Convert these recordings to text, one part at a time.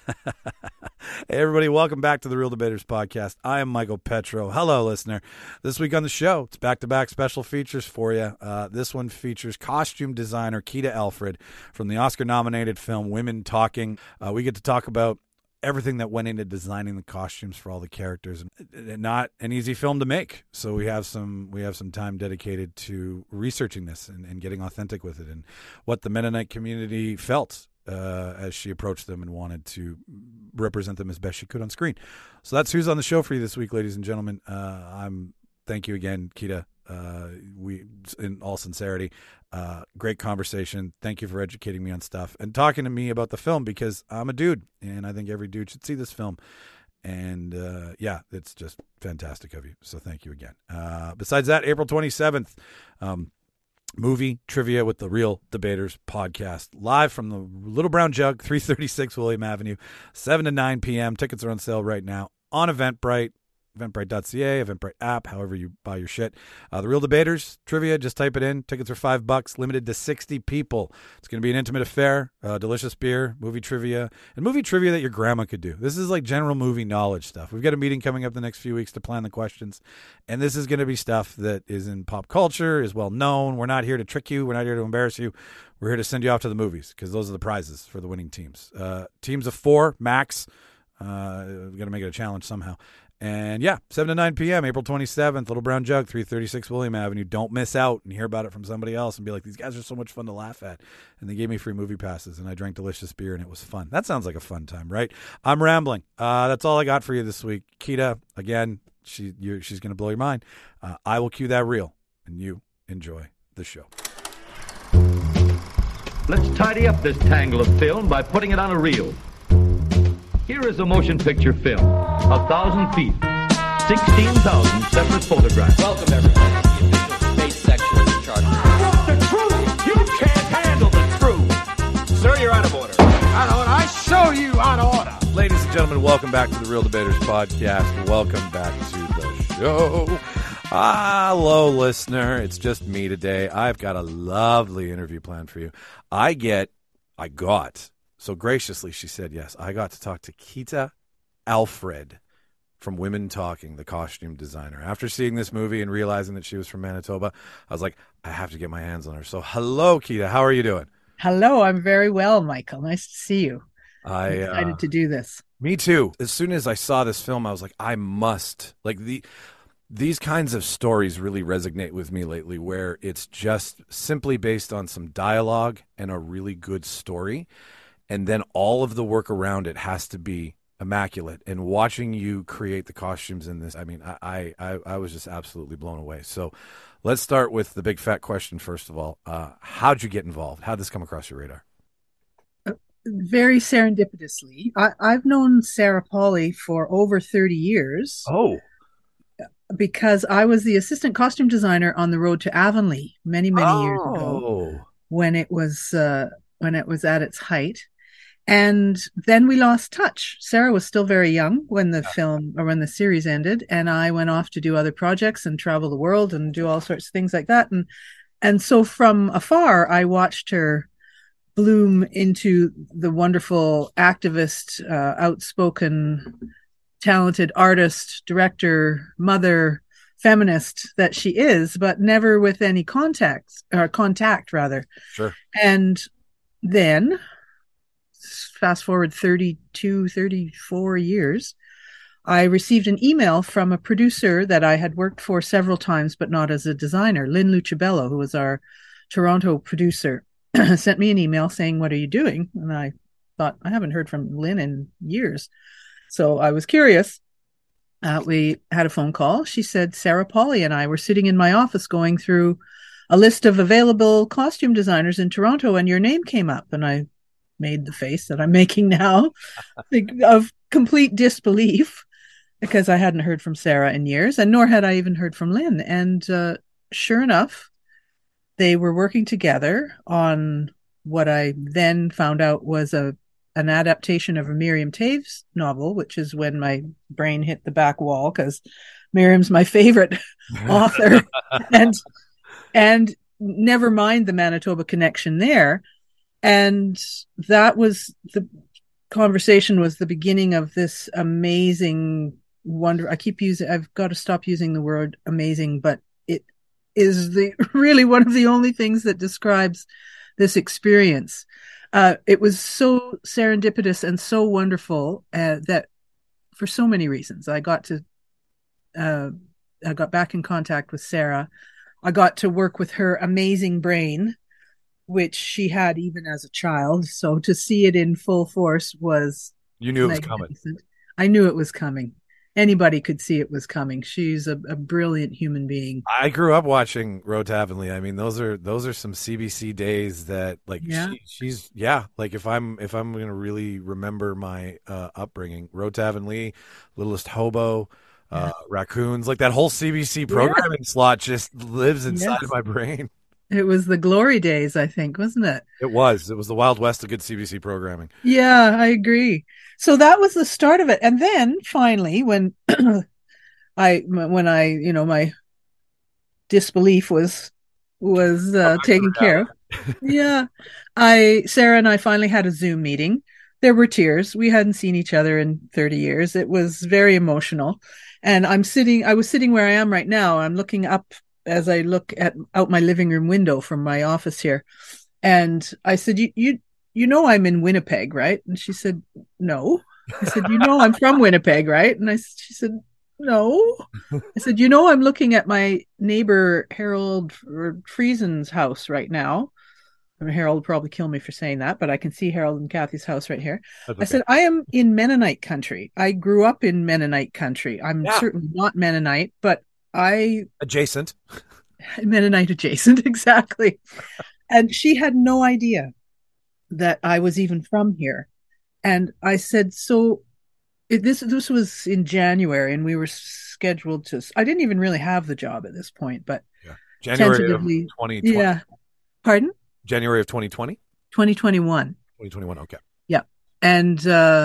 Hey, everybody, welcome back to the Real Debaters Podcast. I am Michael Petro. Hello, listener. This week on the show, it's back-to-back special features for you. This one features costume designer Kida Alfred from the Oscar-nominated film Women Talking. We get to talk about everything that went into designing the costumes for all the characters, and not an easy film to make. So we have some time dedicated to researching this and getting authentic with it and what the Mennonite community felt as she approached them and wanted to represent them as best she could on screen. So that's who's on the show for you this week, ladies and gentlemen. Thank you again, Kida. We, in all sincerity, great conversation. Thank you for educating me on stuff and talking to me about the film, because I'm a dude and I think every dude should see this film. And yeah, it's just fantastic of you. So thank you again. Besides that, April 27th, movie trivia with the Real Debaters Podcast, live from the Little Brown Jug, 336 William Avenue, 7 to 9 p.m. Tickets are on sale right now on Eventbrite. Eventbrite.ca, Eventbrite app, however you buy your shit. The Real Debaters trivia, just type it in. Tickets are $5, limited to 60 people. It's going to be an intimate affair, delicious beer, movie trivia, and movie trivia that your grandma could do. This is like general movie knowledge stuff. We've got a meeting coming up the next few weeks to plan the questions, and this is going to be stuff that is in pop culture, is well known. We're not here to trick you. We're not here to embarrass you. We're here to send you off to the movies, because those are the prizes for the winning teams. Teams of 4, max. We're going to make it a challenge somehow. And yeah, 7 to 9 p.m., April 27th, Little Brown Jug, 336 William Avenue. Don't miss out and hear about it from somebody else and be like, these guys are so much fun to laugh at. And they gave me free movie passes, and I drank delicious beer, and it was fun. That sounds like a fun time, right? I'm rambling. That's all I got for you this week. Kida, again, she's going to blow your mind. I will cue that reel, and you enjoy the show. Let's tidy up this tangle of film by putting it on a reel. Here is a motion picture film, 1,000 feet, 16,000 separate photographs. Welcome, everyone, to the official space section of the chart. The truth! You can't handle the truth! Sir, you're out of order. Out of order. I show you out of order. Ladies and gentlemen, welcome back to the Real Debaters Podcast. Welcome back to the show. Hello, listener. It's just me today. I've got a lovely interview planned for you. So graciously, she said yes. I got to talk to Kida Alfred from Women Talking, the costume designer. After seeing this movie and realizing that she was from Manitoba, I was like, I have to get my hands on her. So hello, Kida. How are you doing? Hello. I'm very well, Michael. Nice to see you. I'm excited to do this. Me too. As soon as I saw this film, I was like, I must. These kinds of stories really resonate with me lately, where it's just simply based on some dialogue and a really good story. And then all of the work around it has to be immaculate. And watching you create the costumes in this, I mean, I was just absolutely blown away. So let's start with the big fat question, first of all. How'd you get involved? How'd this come across your radar? Very serendipitously. I've known Sarah Polley for over 30 years. Oh. Because I was the assistant costume designer on the road to Avonlea many years ago, when it was at its height. And then we lost touch. Sarah was still very young when the series ended, and I went off to do other projects and travel the world and do all sorts of things like that. And so from afar, I watched her bloom into the wonderful activist, outspoken, talented artist, director, mother, feminist that she is, but never with any contact rather. Sure. And then fast forward 34 years, I received an email from a producer that I had worked for several times, but not as a designer, Lynn Lucibello, who was our Toronto producer, sent me an email saying, "What are you doing?" And I thought, I haven't heard from Lynn in years. So I was curious. We had a phone call. She said, Sarah Polley and I were sitting in my office going through a list of available costume designers in Toronto, and your name came up. And I made the face that I'm making now of complete disbelief, because I hadn't heard from Sarah in years, and nor had I even heard from Lynn. And sure enough, they were working together on what I then found out was an adaptation of a Miriam Toews novel, which is when my brain hit the back wall, because Miriam's my favorite author. And never mind the Manitoba connection there. And that was conversation was the beginning of this amazing wonder. I've got to stop using the word amazing, but it is really one of the only things that describes this experience. It was so serendipitous and so wonderful that for so many reasons, I got back in contact with Sarah. I got to work with her amazing brain, which she had even as a child. So to see it in full force was You knew it was coming. I knew it was coming. Anybody could see it was coming. She's a brilliant human being. I grew up watching Rose Avonlea. I mean, those are some CBC days that, like, she's like, if I'm going to really remember my upbringing, Rose Avonlea, Littlest Hobo, Raccoons, like that whole CBC programming slot just lives inside of my brain. It was the glory days, I think, wasn't it? It was the Wild West of good CBC programming. Yeah, I agree. So that was the start of it. And then finally, when my disbelief was taken care of. Sarah and I finally had a Zoom meeting. There were tears. We hadn't seen each other in 30 years. It was very emotional. And I was sitting where I am right now. I'm looking up as I look out my living room window from my office here. And I said, you know, I'm in Winnipeg, right? And she said, no. I said, you know, I'm from Winnipeg, right? And she said, no. I said, you know, I'm looking at my neighbor, Harold Friesen's house right now. I mean, Harold will probably kill me for saying that, but I can see Harold and Kathy's house right here. Okay. I said, I am in Mennonite country. I grew up in Mennonite country. I'm certainly not Mennonite, but adjacent. Mennonite adjacent, exactly. And she had no idea that I was even from here. And I said, so this was in January, and we were scheduled to. I didn't even really have the job at this point, but January of 2020. Yeah. Pardon? January of 2020? 2021. 2021, okay. Yeah. And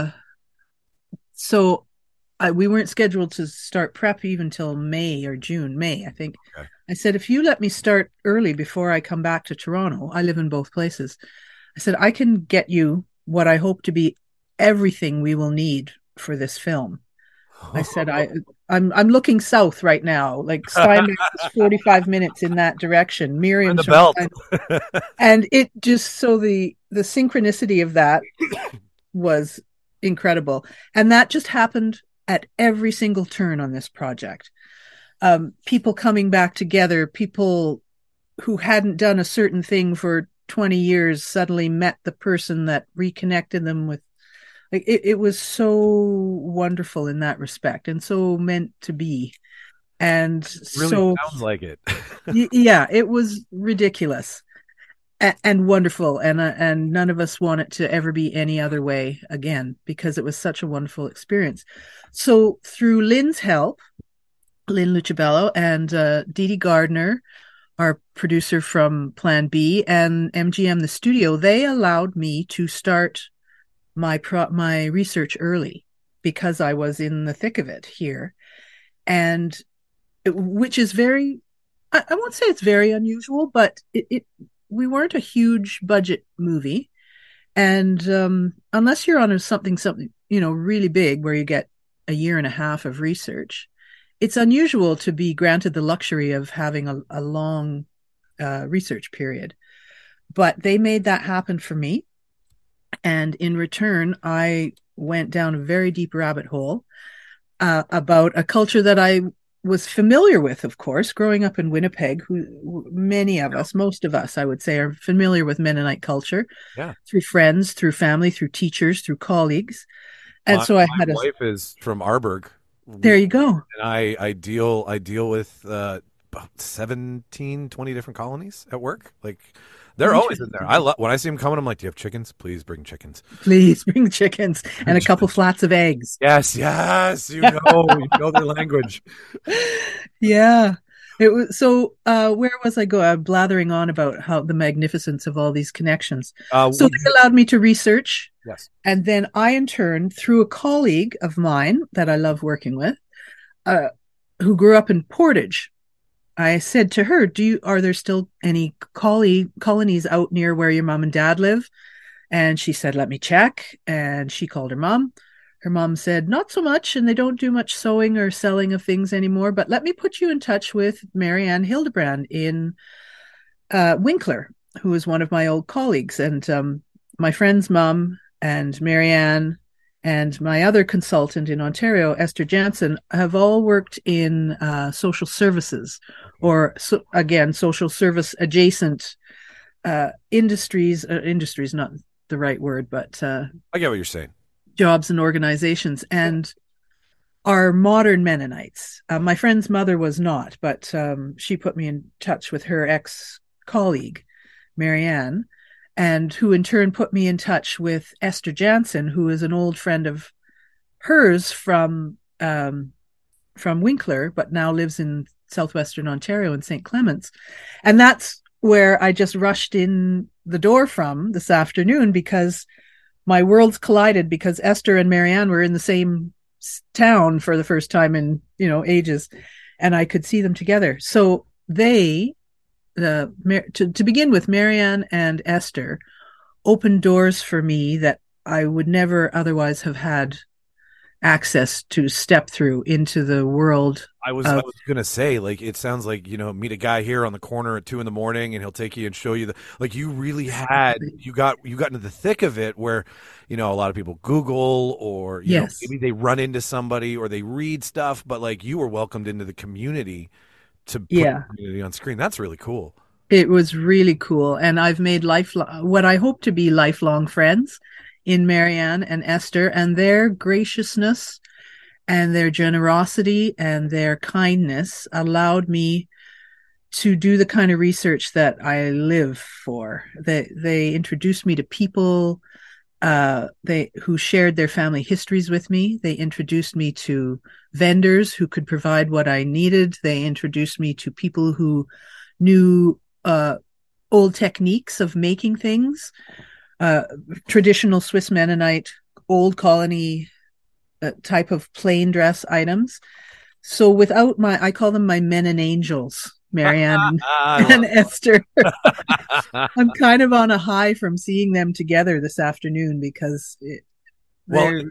so we weren't scheduled to start prep even till May, I think. Okay. I said, if you let me start early before I come back to Toronto, I live in both places. I said, I can get you what I hope to be everything we will need for this film. I said, I'm looking south right now, like Steinbeck is 45 minutes in that direction. Miriam's the belt. And it just, so the synchronicity of that was incredible. And that just happened at every single turn on this project. People coming back together, people who hadn't done a certain thing for 20 years suddenly met the person that reconnected them with. Like, it was so wonderful in that respect, and so meant to be. And it really sounds like it. Yeah, it was ridiculous and wonderful. And none of us want it to ever be any other way again, because it was such a wonderful experience. So through Lynn's help, Lynn Lucibello and Dee Dee Gardner, our producer from Plan B, and MGM, the studio, they allowed me to start my research early because I was in the thick of it here. And which is very, I won't say it's very unusual, but we weren't a huge budget movie. And unless you're on something, really big where you get a year and a half of research, it's unusual to be granted the luxury of having a long research period. But they made that happen for me. And in return, I went down a very deep rabbit hole about a culture that I was familiar with, of course, growing up in Winnipeg. Many of us, most of us, I would say, are familiar with Mennonite culture through friends, through family, through teachers, through colleagues. And my wife is from Arborg. There you go. And I deal with about 17, 20 different colonies at work. Like, they're always in there. When I see them coming, I'm like, do you have chickens? Please bring chickens. Please bring chickens and a couple flats of eggs. Yes. You know their language. Yeah. It was so. Where was I going? I'm blathering on about how the magnificence of all these connections. So they allowed me to research. Yes. And then I, in turn, through a colleague of mine that I love working with, who grew up in Portage, I said to her, are there still any colonies out near where your mom and dad live? And she said, let me check. And she called her mom. Her mom said, not so much, and they don't do much sewing or selling of things anymore, but let me put you in touch with Marianne Hildebrand in Winkler, who is one of my old colleagues. And my friend's mom and Marianne and my other consultant in Ontario, Esther Jansen, have all worked in social services, or again, social service adjacent industries. Industries, not the right word, but I get what you're saying. Jobs and organizations, and are modern Mennonites. My friend's mother was not, but she put me in touch with her ex-colleague, Marianne, and who in turn put me in touch with Esther Jansen, who is an old friend of hers from Winkler, but now lives in southwestern Ontario in St. Clements. And that's where I just rushed in the door from this afternoon, because my worlds collided, because Esther and Marianne were in the same town for the first time in, ages, and I could see them together. So they, to begin with, Marianne and Esther opened doors for me that I would never otherwise have had access to step through into the world. I was going to say, like, it sounds like, meet a guy here on the corner at 2 a.m. and he'll take you and show you you really had, you got into the thick of it where, a lot of people Google or, yes, maybe they run into somebody or they read stuff, but like you were welcomed into the community to put the community on screen. That's really cool. It was really cool. And I've made what I hope to be lifelong friends in Marianne and Esther, and their graciousness and their generosity and their kindness allowed me to do the kind of research that I live for. They introduced me to people who shared their family histories with me. They introduced me to vendors who could provide what I needed. They introduced me to people who knew old techniques of making things. Traditional Swiss Mennonite, old colony type of plain dress items. So without I call them my Menon angels, Marianne and Esther. I'm kind of on a high from seeing them together this afternoon, because they're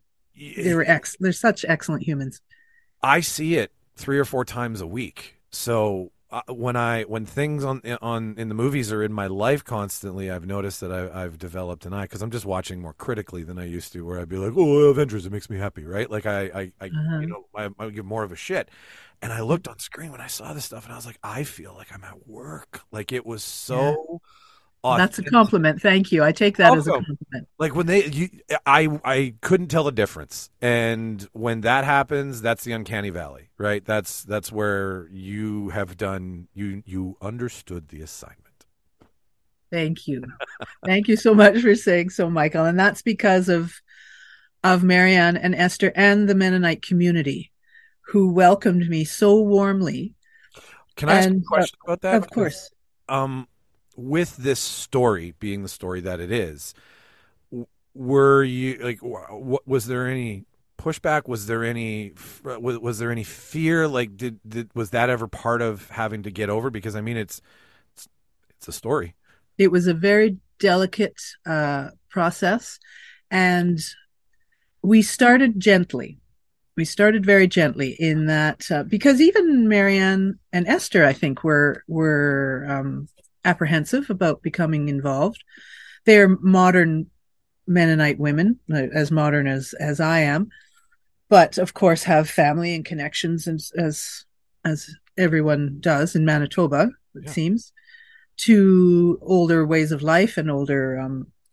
such excellent humans. I see it 3 or 4 times a week. So when things in the movies are in my life constantly, I've noticed that I've developed an eye, because I'm just watching more critically than I used to, where I'd be like, oh, Avengers, it makes me happy, right? Like I give more of a shit. And I looked on screen when I saw this stuff, and I was like, I feel like I'm at work. Like, it was so That's a compliment. Thank you. I take that as a compliment. Like when I couldn't tell the difference. And when that happens, that's the uncanny valley, right? That's where you have done, you understood the assignment. Thank you. Thank you so much for saying so, Michael. And that's because of Marianne and Esther and the Mennonite community, who welcomed me so warmly. Can I ask a question about that? Of course. With this story being the story that it is, were you like, was there any pushback? Was there any fear? Like, was that ever part of having to get over? Because I mean, it's a story. It was a very delicate process, and we started gently. We started very gently in that, because even Marianne and Esther, I think, were apprehensive about becoming involved. They're modern Mennonite women, as modern as I am, but of course have family and connections, as everyone does in Manitoba, it seems, to older ways of life and older,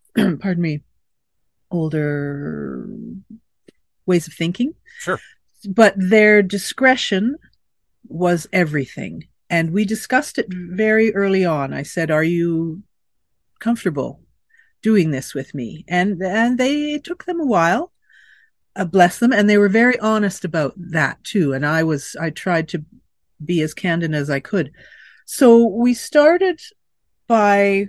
older ways of thinking. Sure. But their discretion was everything. And we discussed it very early on. I said, are you comfortable doing this with me? And they took them a while, bless them. And they were very honest about that too. And I tried to be as candid as I could. So we started by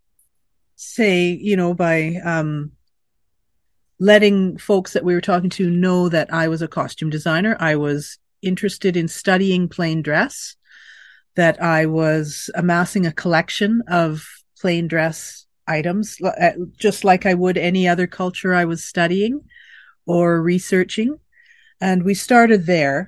letting folks that we were talking to know that I was a costume designer. I was interested in studying plain dress, that I was amassing a collection of plain dress items, just like I would any other culture I was studying or researching. And we started there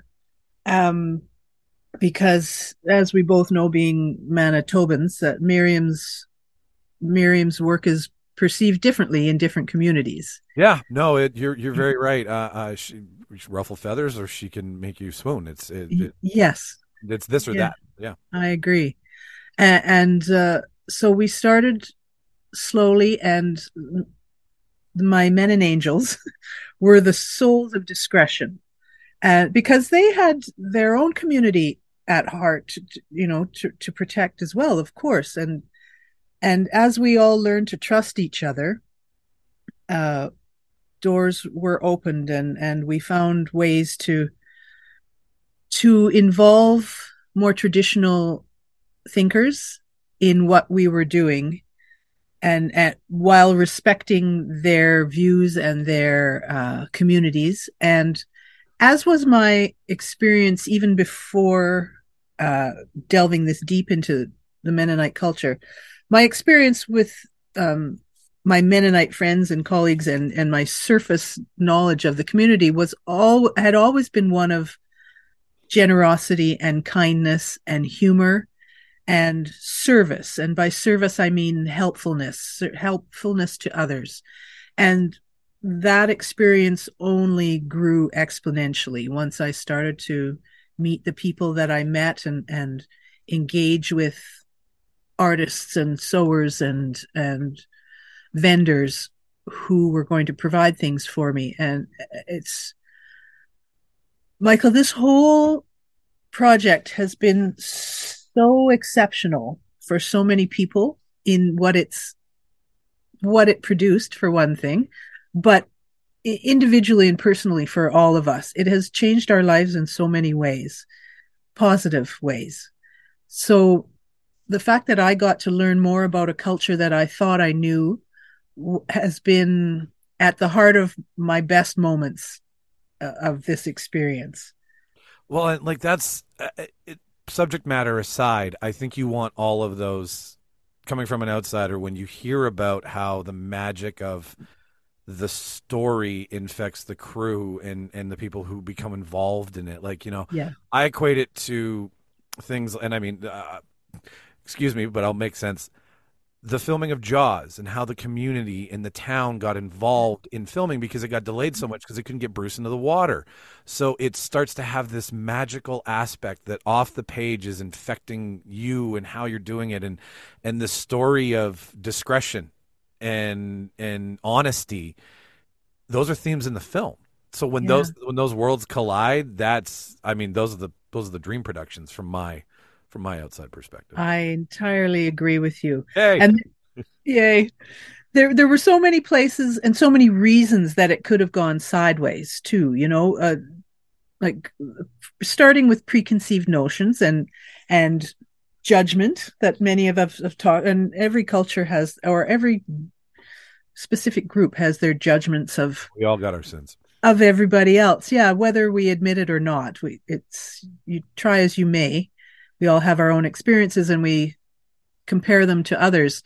because, as we both know, being Manitobans, that Miriam's work is perceived differently in different communities. Yeah, no, you're very right. She ruffle feathers, or she can make you swoon. Yes, it's this or yeah, that. Yeah, I agree. And so we started slowly, and my men and angels were the souls of discretion, and because they had their own community at heart, to protect as well, of course. And as we all learned to trust each other, uh, doors were opened, and we found ways to involve more traditional thinkers in what we were doing, and while respecting their views and their communities. And as was my experience even before delving this deep into the Mennonite culture, my experience with my Mennonite friends and colleagues, and my surface knowledge of the community had always been one of generosity and kindness and humor and service. And by service, I mean helpfulness to others. And that experience only grew exponentially once I started to meet the people that I met, and engage with artists and sewers and vendors who were going to provide things for me. And it's, Michael, this whole project has been so exceptional for so many people in what it produced, for one thing, but individually and personally for all of us. It has changed our lives in so many ways, positive ways. So the fact that I got to learn more about a culture that I thought I knew has been at the heart of my best moments of this experience. well, and like that's subject matter aside. I think you want all of those coming from an outsider when you hear about how the magic of the story infects the crew and the people who become involved in it. Like, Yeah. I equate it to things, and I mean, excuse me, but I'll make sense. The filming of Jaws and how the community in the town got involved in filming because it got delayed so much because they couldn't get Bruce into the water. So it starts to have this magical aspect that off the page is infecting you and how you're doing it, and the story of discretion and honesty. Those are themes in the film. So when those worlds collide, those are the dream productions from my outside perspective. I entirely agree with you. Hey. And yay. There were so many places and so many reasons that it could have gone sideways too, like starting with preconceived notions and judgment that many of us have taught, and every culture has, or every specific group has their judgments We all got our sins. of everybody else. Yeah, whether we admit it or not. You try as you may. We all have our own experiences and we compare them to others.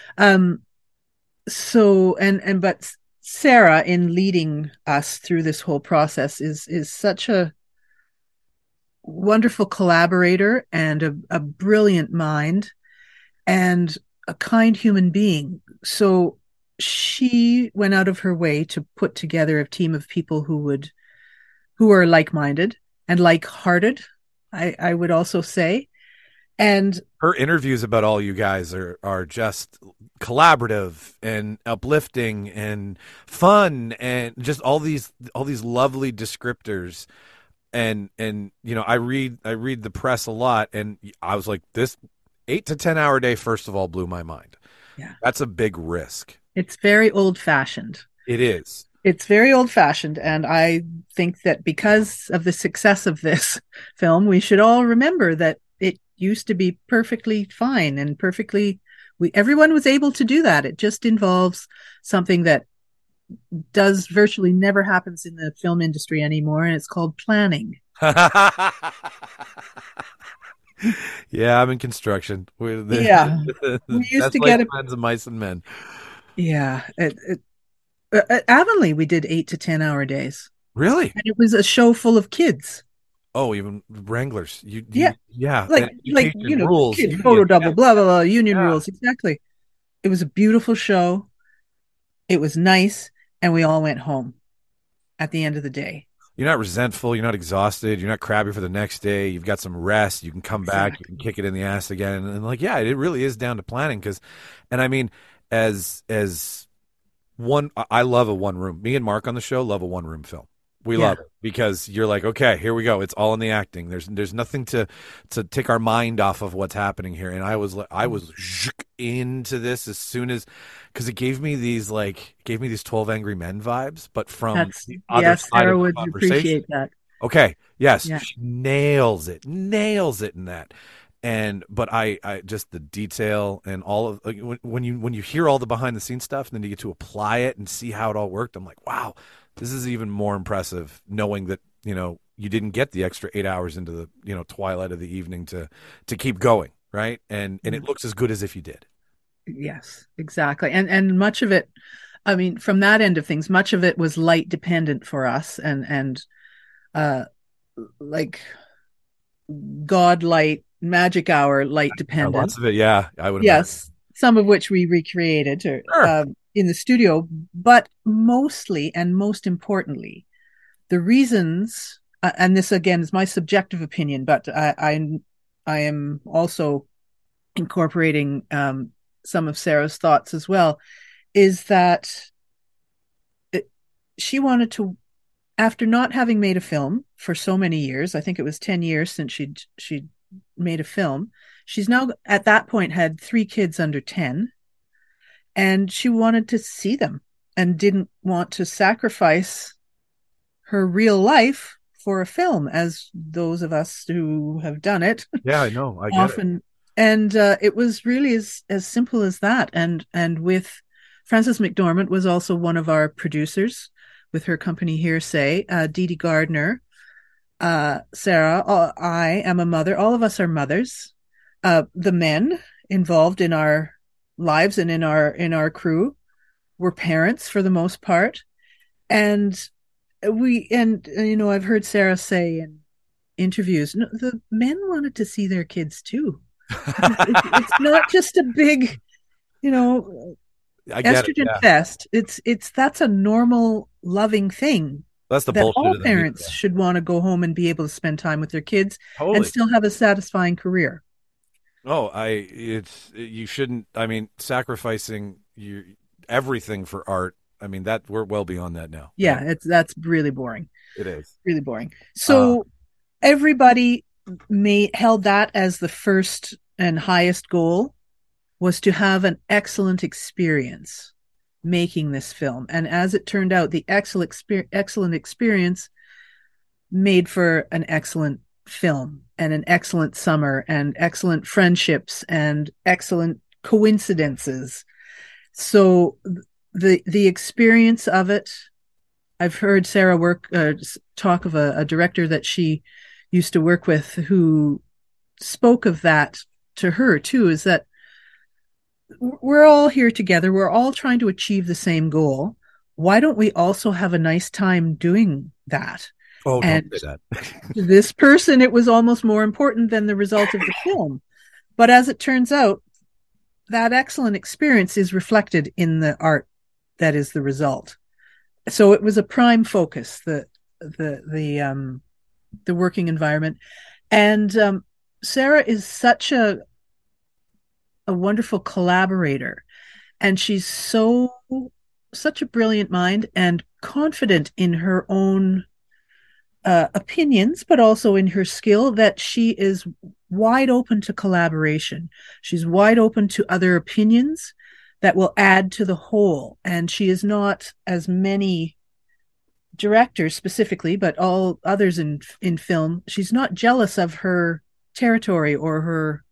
But Sarah, in leading us through this whole process, is such a wonderful collaborator and a brilliant mind and a kind human being. So she went out of her way to put together a team of people who are like-minded and like-hearted, I would also say. And her interviews about all you guys are just collaborative and uplifting and fun and just all these lovely descriptors. And I read the press a lot, and I was like, this 8 to 10 hour day, first of all, blew my mind. Yeah. That's a big risk. It's very old-fashioned. It is. It's very old-fashioned, and I think that because of the success of this film, we should all remember that it used to be perfectly fine and everyone was able to do that. It just involves something that does virtually never happens in the film industry anymore, and it's called planning. Yeah, I'm in construction. Yeah. We used That's to like get it. friends of mice and men. Yeah. At Avonlea, we did 8 to 10 hour days. Really? And it was a show full of kids. Oh, even Wranglers. Yeah. Yeah. Like, And education rules. kid Union. photo double, blah, blah, blah, union Yeah. rules. Exactly. It was a beautiful show. It was nice. And we all went home at the end of the day. You're not resentful. You're not exhausted. You're not crabby for the next day. You've got some rest. You can come back. You Exactly. can kick it in the ass again. And like, yeah, it really is down to planning. And I mean, as one, I love a one room. Me and Mark on the show love a one room film. We Yeah. love it because you're like, okay, here we go. It's all in the acting. There's nothing to take our mind off of what's happening here. And I was into this as soon as, because it gave me these 12 Angry Men vibes, but from the other Yes, side Sarah of the would conversation. appreciate that. Okay, yes, Yeah. she nails it in that. But I just the detail and all of like, when you hear all the behind the scenes stuff, and then you get to apply it and see how it all worked. I'm like, wow, this is even more impressive knowing that you didn't get the extra 8 hours into the twilight of the evening to keep going, right? And it looks as good as if you did. Yes, exactly. And much of it, I mean, from that end of things, much of it was light dependent for us and like God light, magic hour light dependent. Lots of it, yeah, I would imagine. Yes, some of which we recreated Sure. in the studio, but mostly and most importantly, the reasons, and this again is my subjective opinion, but I am also incorporating some of Sarah's thoughts as well, is that she wanted to, after not having made a film for so many years, I think it was 10 years since she'd made a film. She's now at that point had 3 kids under 10, and she wanted to see them and didn't want to sacrifice her real life for a film, as those of us who have done it Yeah, I know. I get often. it. And it was really as simple as that. And with Frances McDormand was also one of our producers with her company Hearsay, Dee Dee Gardner, Sarah, I am a mother. All of us are mothers. The men involved in our lives and in our crew were parents for the most part. And I've heard Sarah say in interviews, no, the men wanted to see their kids too. It's not just a big, I get it. estrogen Yeah. fest. That's a normal, loving thing That's the that bullshit all of the parents media. should want to go home and be able to spend time with their kids Totally. and still have a satisfying career. Oh, you shouldn't. I mean, sacrificing everything for art. I mean, that we're well beyond that now. Yeah, that's really boring. It is. Really boring. So everybody held that as the first and highest goal, was to have an excellent experience making this film. And as it turned out, the excellent experience made for an excellent film and an excellent summer and excellent friendships and excellent coincidences. So the experience of it, I've heard Sarah talk of a director that she used to work with who spoke of that to her too, is that we're all here together. We're all trying to achieve the same goal. Why don't we also have a nice time doing that? Oh, And don't say that. to this person, it was almost more important than the result of the film. But as it turns out, that excellent experience is reflected in the art that is the result. So it was a prime focus, the working environment. And Sarah is such a wonderful collaborator, and she's such a brilliant mind and confident in her own opinions, but also in her skill, that she is wide open to collaboration. She's wide open to other opinions that will add to the whole. And she is not, as many directors specifically, but all others in film, she's not jealous of her territory or her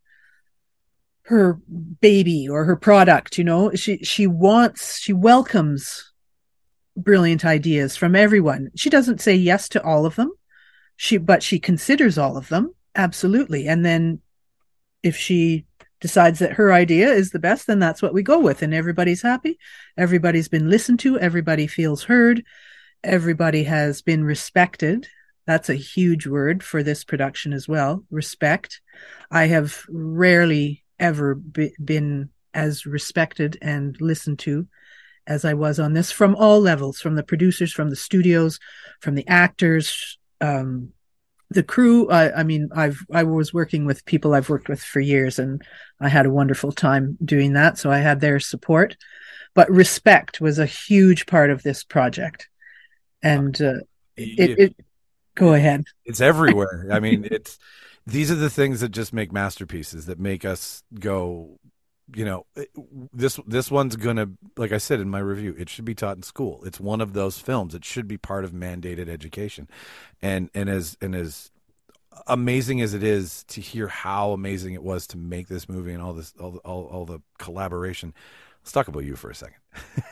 baby or her product. She welcomes brilliant ideas from everyone. She doesn't say yes to all of them, but she considers all of them, absolutely, and then if she decides that her idea is the best, then that's what we go with, and everybody's happy. Everybody's been listened to. Everybody feels heard. Everybody has been respected. That's a huge word for this production as well. Respect. I have rarely ever been as respected and listened to as I was on this, from all levels, from the producers, from the studios, from the actors, the crew. I was working with people I've worked with for years, and I had a wonderful time doing that. So I had their support, but respect was a huge part of this project. And go ahead. It's everywhere. I mean, these are the things that just make masterpieces, that make us go, this one's gonna, like I said in my review, it should be taught in school. It's one of those films. It should be part of mandated education. And as amazing as it is to hear how amazing it was to make this movie and all the collaboration. Let's talk about you for a second.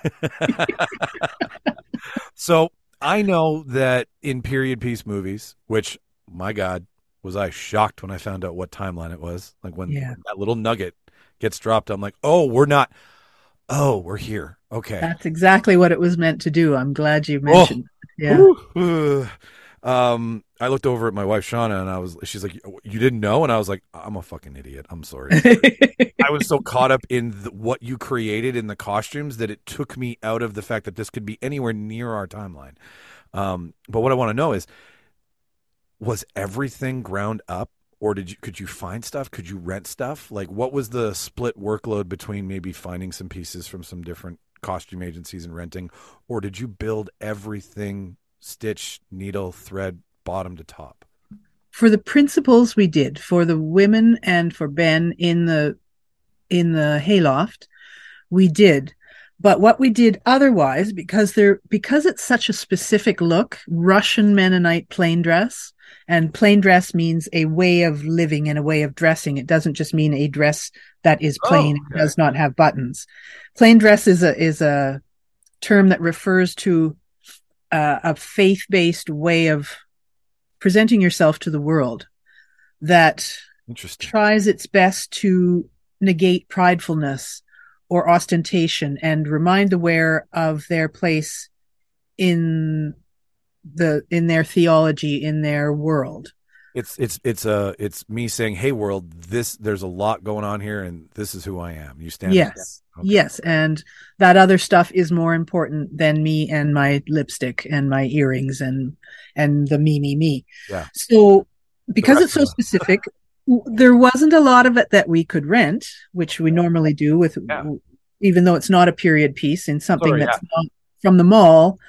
So I know that in period piece movies, which, my God, was I shocked when I found out what timeline it was. Like when that little nugget gets dropped, I'm like, we're here. Okay. That's exactly what it was meant to do. I'm glad you mentioned. Yeah. I looked over at my wife, Shauna, and she's like, you didn't know? And I was like, I'm a fucking idiot. I'm sorry. I was so caught up in what you created in the costumes that it took me out of the fact that this could be anywhere near our timeline. But what I want to know is, was everything ground up, or could you find stuff? Could you rent stuff? Like, what was the split workload between maybe finding some pieces from some different costume agencies and renting, or did you build everything stitch, needle, thread, bottom to top? For the principals, we did. For the women and for Ben in the hayloft, we did. But what we did otherwise, because it's such a specific look, Russian Mennonite plain dress, and plain dress means a way of living and a way of dressing. It doesn't just mean a dress that is plain and does not have buttons. Plain dress is a term that refers to a faith-based way of presenting yourself to the world that tries its best to negate pridefulness or ostentation and remind the wearer of their place in their theology, in their world. It's me saying, hey world, there's a lot going on here, and this is who I am. You stand. Yes. Okay. Yes. And that other stuff is more important than me and my lipstick and my earrings and the me. Yeah. So because it's so specific, there wasn't a lot of it that we could rent, which we normally do even though it's not a period piece, in something that's not from the mall,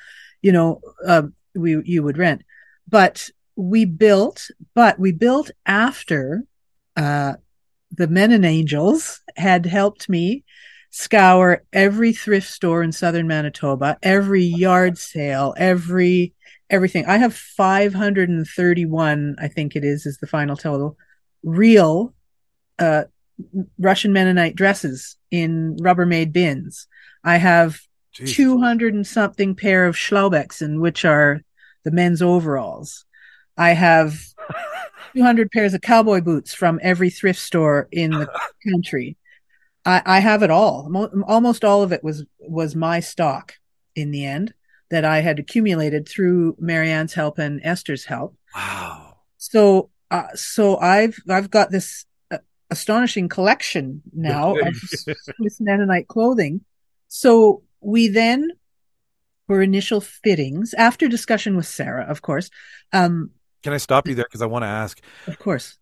you would rent. But we built after the Men and Angels had helped me scour every thrift store in southern Manitoba, every yard sale, everything. I have 531, I think it is the final total, real Russian Mennonite dresses in Rubbermaid bins. I have 200 and something pair of Schlaubexen, which are the men's overalls. I have 200 pairs of cowboy boots from every thrift store in the country. I have it all. Almost all of it was my stock in the end that I had accumulated through Marianne's help and Esther's help. Wow. So I've got this astonishing collection now of Swiss Mennonite clothing. So we then, for initial fittings, after discussion with Sarah, of course. Can I stop you there? Because I want to ask. Of course.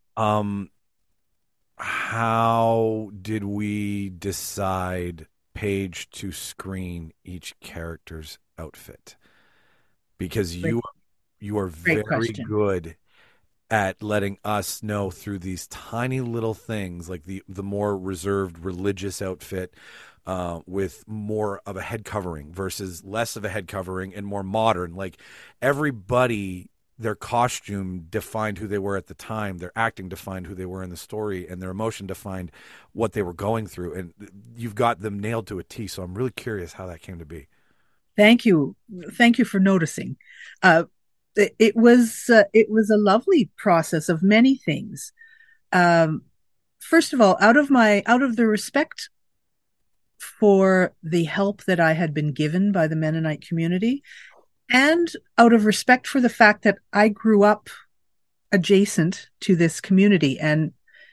How did we decide page to screen each character's outfit? Because you are very good at letting us know through these tiny little things, like the more reserved religious outfit with more of a head covering versus less of a head covering and more modern. Like everybody, their costume defined who they were at the time, their acting defined who they were in the story, and their emotion defined what they were going through. And you've got them nailed to a T. So I'm really curious how that came to be. Thank you for noticing. It was a lovely process of many things. first of all, out of the respect for the help that I had been given by the Mennonite community, and out of respect for the fact that I grew up adjacent to this community, and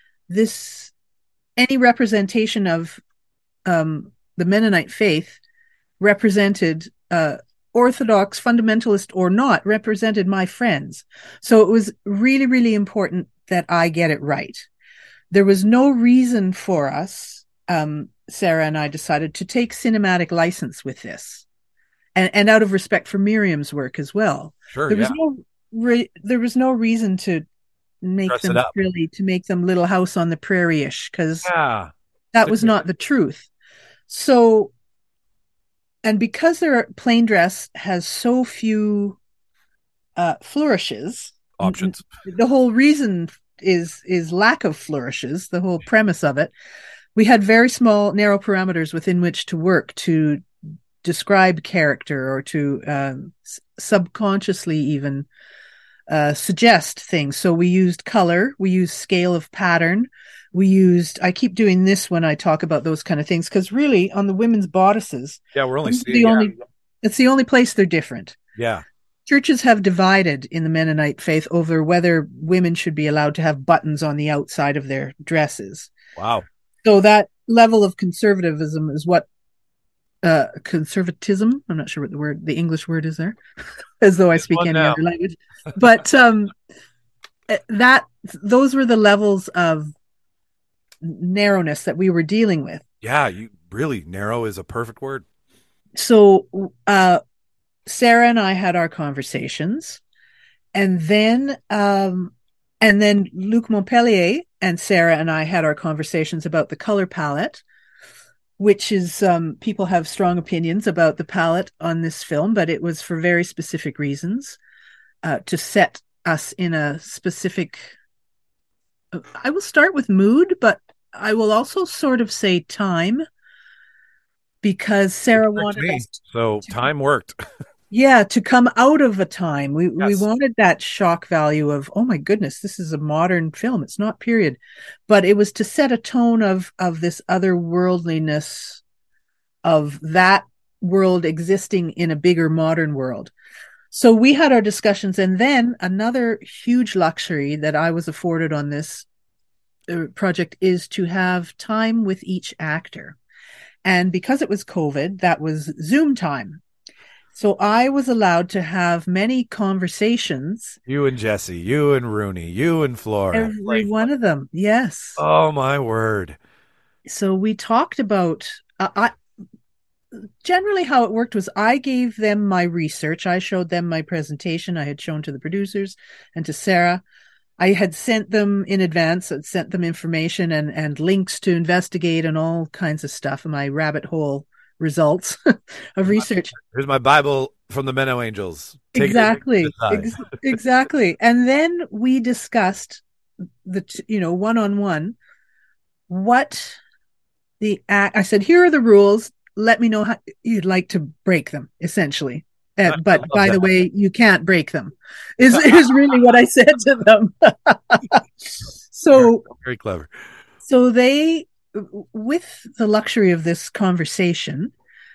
any representation of the Mennonite faith represented Orthodox, fundamentalist or not, represented my friends. So it was really, really important that I get it right. There was no reason for us, Sarah and I decided to take cinematic license with this, and out of respect for Miriam's work as well. Sure, There was no reason to make Dress them it up. really, to make them Little House on the Prairie-ish, because Yeah. that was not the truth. So, and because plain dress has so few flourishes, Options. the whole reason is lack of flourishes, the whole premise of it. We had very small, narrow parameters within which to work to describe character, or to subconsciously even suggest things. So we used color, we used scale of pattern, I keep doing this when I talk about those kind of things, because really on the women's bodices, Yeah, we're only seeing it's the only place they're different. Yeah. Churches have divided in the Mennonite faith over whether women should be allowed to have buttons on the outside of their dresses. Wow. So that level of conservatism is what conservatism, I'm not sure what the English word is there, as though I speak any other language. But those were the levels of narrowness that we were dealing with. Yeah, narrow is a perfect word. So Sarah and I had our conversations, and then Luc Montpellier and Sarah and I had our conversations about the color palette, which is people have strong opinions about the palette on this film, but it was for very specific reasons, to set us in a specific, I will start with mood, but I will also sort of say time, because Sarah wanted us time worked. Yeah, to come out of a time. We Yes. wanted that shock value of, oh my goodness, this is a modern film. It's not period. But it was to set a tone of this otherworldliness, of that world existing in a bigger modern world. So we had our discussions, and then another huge luxury that I was afforded on this project is to have time with each actor. And because it was COVID, that was Zoom time. So I was allowed to have many conversations. You and Jesse, you and Rooney, you and Flora. Every one of them, yes. Oh, my word. So we talked about, generally how it worked was I gave them my research. I showed them my presentation I had shown to the producers and to Sarah. I had sent them in advance, I'd sent them information and links to investigate and all kinds of stuff, my rabbit hole results of research. Here's my Bible from the Menno Angels. Exactly. Exactly. And then we discussed one-on-one what I said, here are the rules. Let me know how you'd like to break them, essentially. But by the way, you can't break them, is really what I said to them. So very clever. So they, with the luxury of this conversation,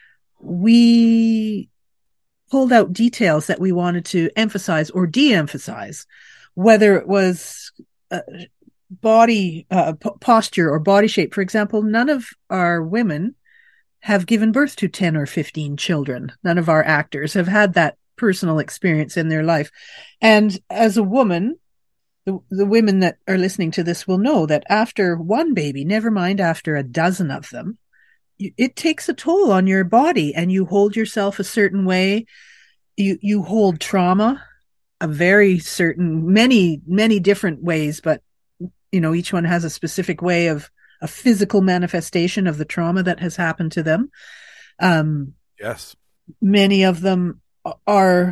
we pulled out details that we wanted to emphasize or de-emphasize, whether it was body posture or body shape. For example, none of our women have given birth to 10 or 15 children. None of our actors have had that personal experience in their life. And as a woman, the women that are listening to this will know that after one baby, never mind after a dozen of them, it takes a toll on your body, and you hold yourself a certain way. You hold trauma a very certain, many different ways, but each one has a specific way of a physical manifestation of the trauma that has happened to them. Yes. Many of them are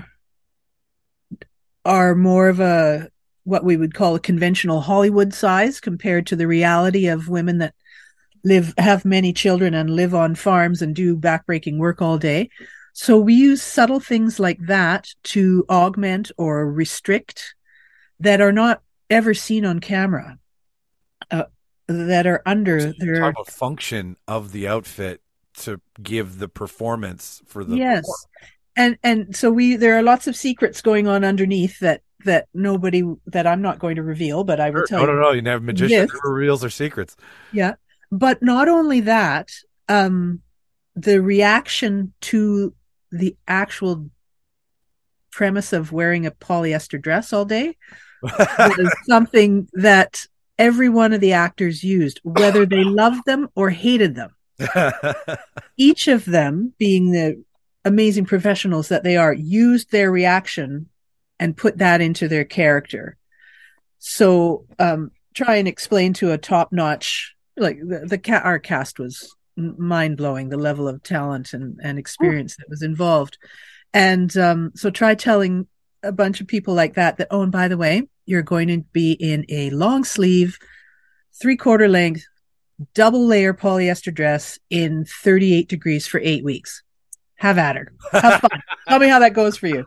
more of what we would call a conventional Hollywood size compared to the reality of women that have many children and live on farms and do backbreaking work all day. So we use subtle things like that to augment or restrict that are not ever seen on camera. that are under Talk their. about function of the outfit to give the performance for the Yes. And so there are lots of secrets going on underneath that nobody, that I'm not going to reveal, but I will tell you. No. You never, magician This. never reveals their secrets. Yeah. But not only that, the reaction to the actual premise of wearing a polyester dress all day was something that every one of the actors used, whether they loved them or hated them. Each of them, being the amazing professionals that they are, used their reaction and put that into their character. So try and explain to a top-notch, like our cast was mind-blowing, the level of talent and experience that was involved. And so try telling a bunch of people like that, oh, and by the way, you're going to be in a long sleeve, 3/4 length, double layer polyester dress in 38 degrees for 8 weeks. Have at her. Have fun. Tell me how that goes for you.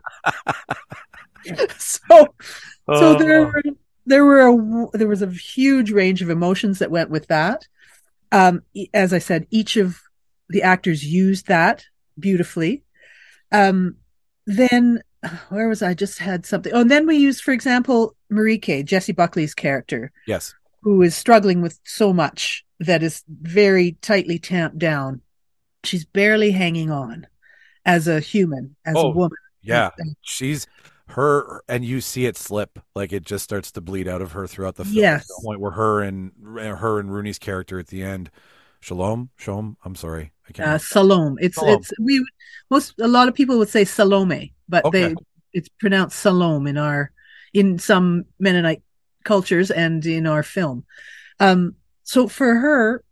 So there was a huge range of emotions that went with that. As I said, each of the actors used that beautifully. Then where was I? Just had something. Oh, and then we used, for example, Marieke, Jessie Buckley's character. Yes. Who is struggling with so much that is very tightly tamped down. She's barely hanging on as a human, as a woman. Yeah. She's her, and you see it slip, like it just starts to bleed out of her throughout the film. Yes. To the point where her and Rooney's character at the end, Shalom. I'm sorry, I can't. Salome. Salome. A lot of people would say Salome, but it's pronounced Salome in some Mennonite cultures and in our film. So for her,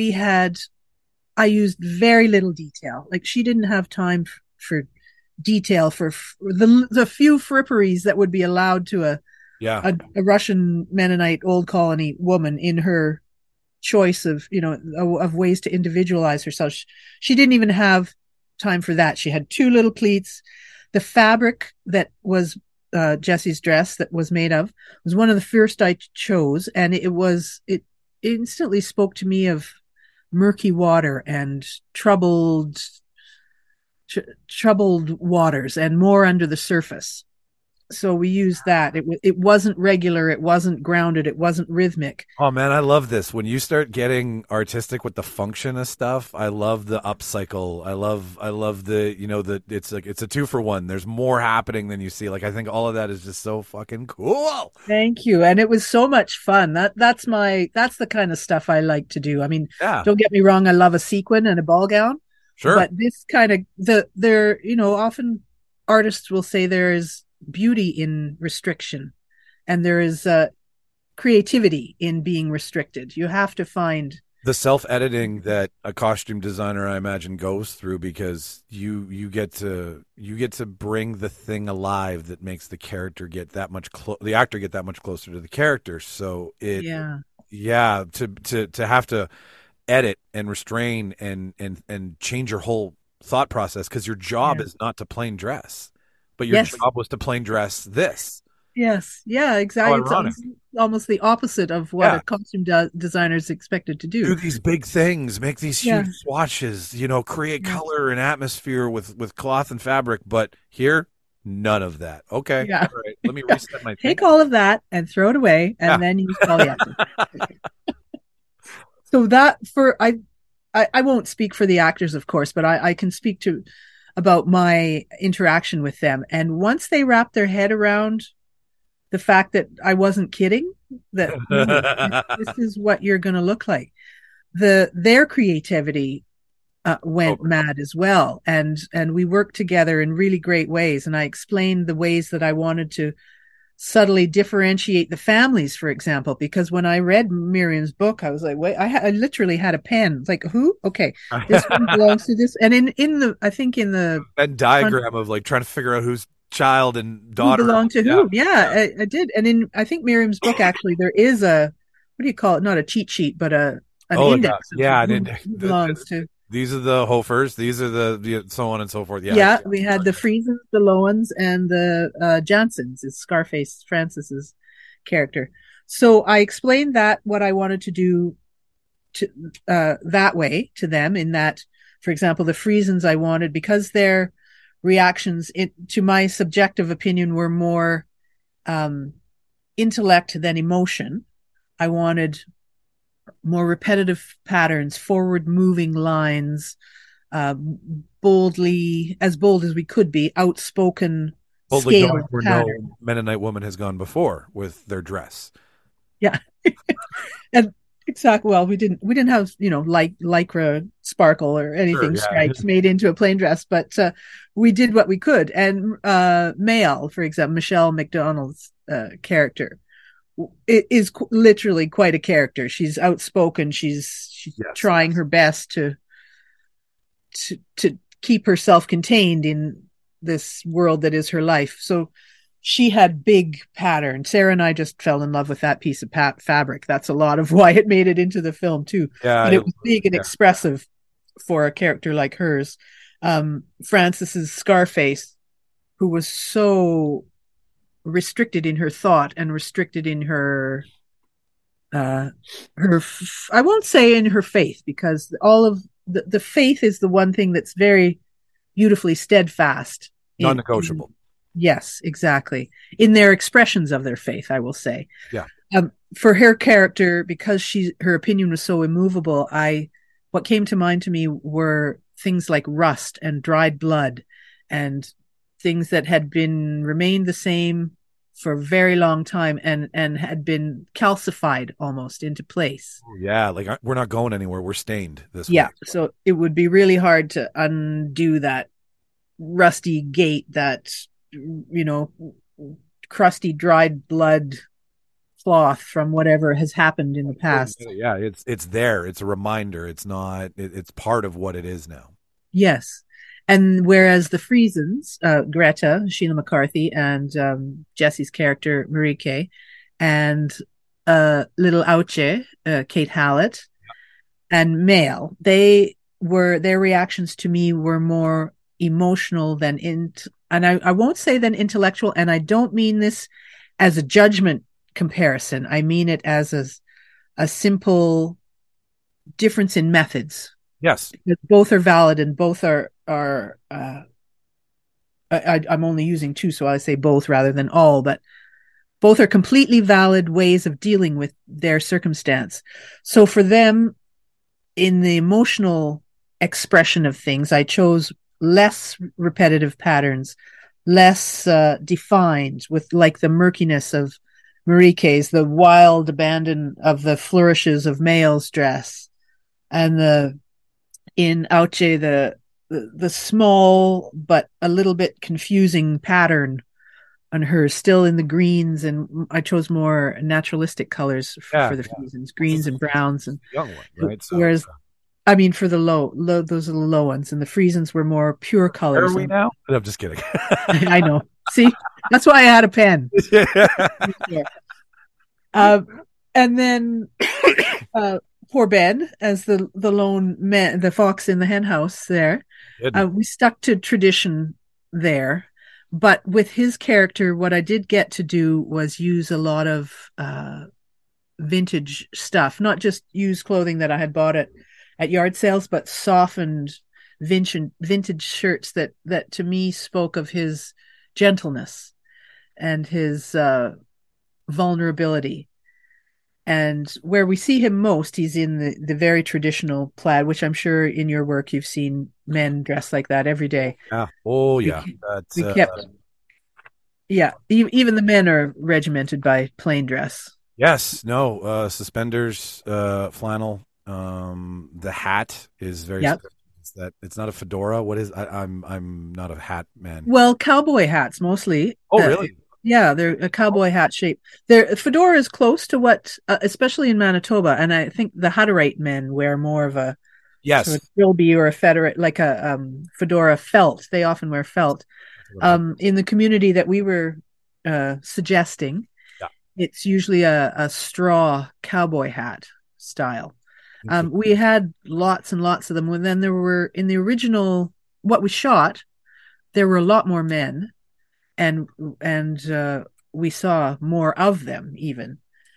I used very little detail. Like, she didn't have time for detail for the few fripperies that would be allowed to a Russian Mennonite old colony woman in her choice of ways to individualize herself. She didn't even have time for that. She had 2 little pleats. The fabric that was Jessie's dress that was made of was one of the first I chose, and it instantly spoke to me of murky water and troubled waters and more under the surface. So we used that. It wasn't regular, it wasn't grounded, it wasn't rhythmic. Oh man, I love this. When you start getting artistic with the function of stuff, I love the upcycle. I love the it's a 2-for-1. There's more happening than you see. Like, I think all of that is just so fucking cool. Thank you. And it was so much fun. That's the kind of stuff I like to do. I mean, Don't get me wrong, I love a sequin and a ball gown. Sure. But this kind of often artists will say there is beauty in restriction, and there is creativity in being restricted. You have to find the self-editing that a costume designer, I imagine, goes through, because you get to bring the thing alive that makes the character get that much the actor get that much closer to the character. So to have to edit and restrain and change your whole thought process, because your job is not to plain dress, but your job was to plain dress this. Yes. Yeah, exactly. It's almost the opposite of what a costume designer is expected to do. Do these big things, make these huge swatches, create color and atmosphere with cloth and fabric. But here, none of that. Okay. Yeah. All right. Let me reset my Take all of that and throw it away, and then use polyester. So that I won't speak for the actors, of course, but I can speak about my interaction with them. And once they wrapped their head around the fact that I wasn't kidding, that this is what you're going to look like, their creativity went mad as well. And we worked together in really great ways. And I explained the ways that I wanted to subtly differentiate the families, for example, because when I read Miriam's book, I was like, wait, I literally had a pen. It's like, who? Okay, this one belongs to this. And in the Venn diagram of like trying to figure out whose child and daughter who belonged to who. Yeah, I did. And I think Miriam's book, actually, there is what do you call it? Not a cheat sheet, but an index. An index. Belongs to. These are the Hofers. These are the so on and so forth. Yeah, we had the Friesens, the Lowens, and the Jansons. Is Scarface Francis's character. So I explained what I wanted to do to that way to them, in that, for example, the Friesens I wanted, because their reactions to my subjective opinion were more intellect than emotion. I wanted more repetitive patterns, forward moving lines, boldly, as bold as we could be, outspoken, Boldly scale going where pattern. no Mennonite woman has gone before with their dress. Yeah. And exactly. Well, we didn't have, like lycra sparkle or anything, Sure, yeah. stripes made into a plain dress, but we did what we could. And Mael, for example, Michelle McDonald's character, it is literally quite a character. She's outspoken. She's trying her best to keep herself contained in this world that is her life. So she had big patterns. Sarah and I just fell in love with that piece of fabric. That's a lot of why it made it into the film too. Yeah, but it was big and expressive for a character like hers. Frances's Scarface, who was so restricted in her thought and restricted in her I won't say in her faith, because all of the faith is the one thing that's very beautifully steadfast, non-negotiable. Yes, exactly, in their expressions of their faith, I will say. Yeah. For her character, because her opinion was so immovable, what came to mind to me were things like rust and dried blood and things that had remained the same for a very long time and had been calcified almost into place. Yeah, like we're not going anywhere. We're stained this way. Yeah, so it would be really hard to undo that rusty gate, that, crusty dried blood cloth from whatever has happened in the past. Yeah, it's there. It's a reminder. It's not. It's part of what it is now. Yes. And whereas the Friesens, Greta, Sheila McCarthy, and Jesse's character, Marieke, and little Auche, Kate Hallett, and Mael, their reactions to me were more emotional than and I won't say than intellectual, and I don't mean this as a judgment comparison. I mean it as a simple difference in methods. Yes. Both are valid, and both are I'm only using two, so I say both rather than all, but both are completely valid ways of dealing with their circumstance. So for them, in the emotional expression of things, I chose less repetitive patterns, less defined, with like the murkiness of Marieke's, the wild abandon of the flourishes of Mael's dress, and in Auche, the small but a little bit confusing pattern on her, still in the greens, and I chose more naturalistic colors for the seasons, greens and browns, and young one, right? So, whereas I mean, for the low, those are the low ones, and the Friesens were more pure colors. Where are we now? No, I'm just kidding. I know. See, that's why I had a pen. Yeah. And then poor Ben as the lone man, the fox in the hen house there. We stuck to tradition there, but with his character, what I did get to do was use a lot of vintage stuff, not just used clothing that I had bought at yard sales, but softened vintage shirts that to me spoke of his gentleness and his vulnerability. And where we see him most, he's in the very traditional plaid, which I'm sure in your work you've seen men dressed like that every day. Yeah. Oh, yeah. Even the men are regimented by plain dress. Yes. No. Suspenders, flannel. The hat is very. Yep. It's not a fedora. What is? I'm not a hat man. Well, cowboy hats mostly. Oh, really? Yeah, they're a cowboy hat shape. Fedora is close to what, especially in Manitoba, and I think the Hutterite men wear more of a sort of trilby or a fedora, like a fedora felt. They often wear felt. In the community that we were suggesting, it's usually a straw cowboy hat style. We had lots and lots of them. And then there were, in the original, what we shot, there were a lot more men. And we saw more of them even.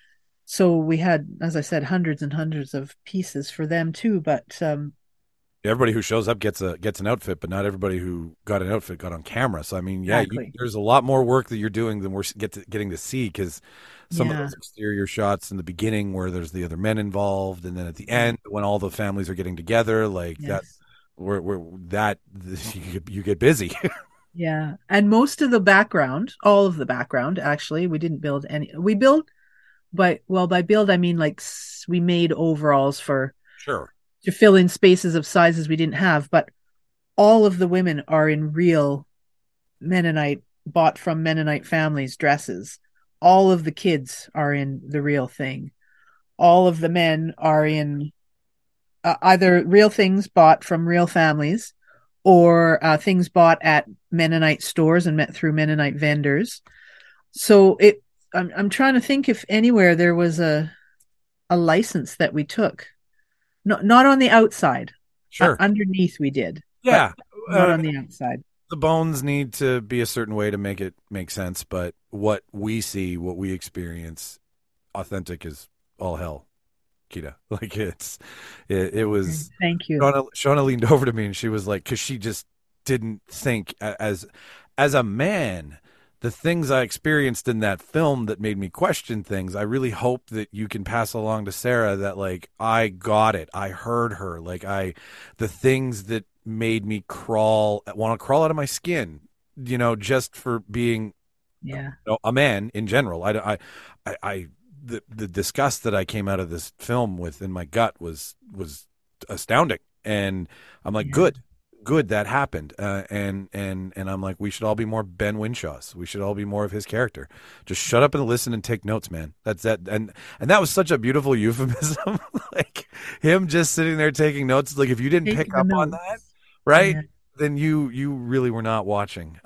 So we had, as I said, hundreds and hundreds of pieces for them too. But Everybody who shows up gets an outfit, but not everybody who got an outfit got on camera. So I mean, yeah, exactly. there's a lot more work that you're doing than we're getting to see, because some of Yeah. those exterior shots in the beginning where there's the other men involved, and then at the end when all the families are getting together, like that, Yes. where that you get busy. Yeah. And most of the background, all of the background, actually, we didn't build any. We built, but well, by build I mean like we made overalls for Sure. to fill in spaces of sizes we didn't have. But all of the women are in real Mennonite, bought from Mennonite families dresses. All of the kids are in the real thing. All of the men are in either real things bought from real families or things bought at Mennonite stores and met through Mennonite vendors. So I'm trying to think if anywhere there was a license that we took. Not on the outside. Sure. Underneath we did. Yeah. Not on the outside. The bones need to be a certain way to make it make sense, but what we see, what we experience, authentic is all hell, Kita. Like it was. Thank you. Shauna leaned over to me and she was like, because she just didn't think as a man, the things I experienced in that film that made me question things. I really hope that you can pass along to Sarah that like I got it, I heard her, like the things that made me want to crawl out of my skin, just for being a man in general. The disgust that I came out of this film with in my gut was astounding, and I'm like, good that happened, and I'm like, we should all be more Ben Winshaws. We should all be more of his character. Just shut up and listen and take notes, man. That's that, and that was such a beautiful euphemism, like him just sitting there taking notes. Like if you didn't pick up on that, right, then you really were not watching.